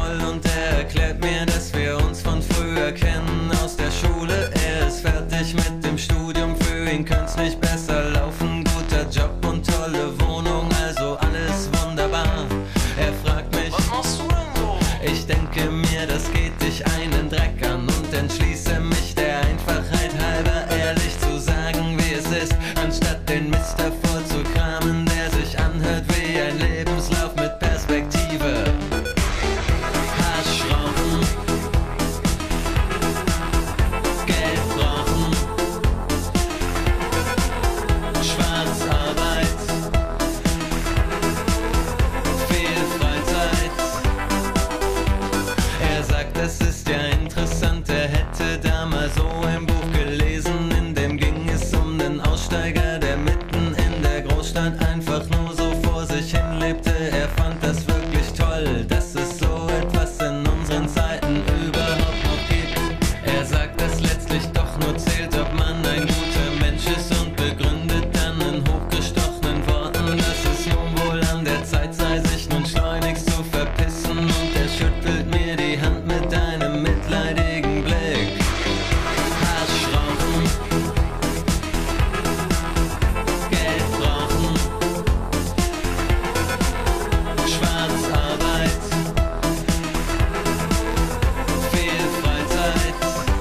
toll und er erklärt mir, dass wir uns von früher kennen aus der Schule. Er ist fertig mit dem Studium, für ihn könnte es nicht besser laufen. Guter Job und tolle Wohnung, also alles wunderbar. Er fragt mich, was machst du denn so? Ich denke mir, das geht dich einen Dreck an und entschließe mich der Einfachheit halber ehrlich zu sagen, wie es ist, anstatt den Mist davor zu kramen, der sich anhört wie ein Lebenslauf mit Perspektive. Hasch rauchen, Geld brauchen, Schwarzarbeit, viel Freizeit. Er sagt, das ist ja interessant, er hätte da mal so ein Buch gelesen, in dem ging es um einen Aussteiger, der mitten in der Großstadt einfach nur so vor sich hin lebte. Er fand das wirklich toll, dass es so etwas in unseren Zeiten überhaupt noch gibt. Er sagt, dass letztlich doch nur zählt, ob man ein guter Mensch ist und begründet dann in hochgestochenen Worten, dass es nun wohl an der Zeit sei, sich nun schleunigst zu verpissen, und er schüttelt mir die Hand mit einem mitleidigen Blick. Hasch rauchen, Geld brauchen, Schwarzarbeit, viel Freizeit.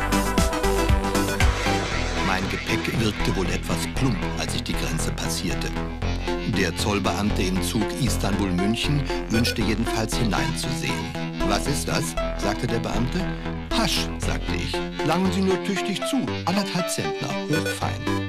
Mein Gepäck wirkte wohl etwas plump, als ich die Grenze passierte. Der Zollbeamte im Zug Istanbul-München wünschte jedenfalls hineinzusehen. »Was ist das?« sagte der Beamte. »Hasch«, sagte ich. »Langen Sie nur tüchtig zu, 1,5 Zentner, hochfein.«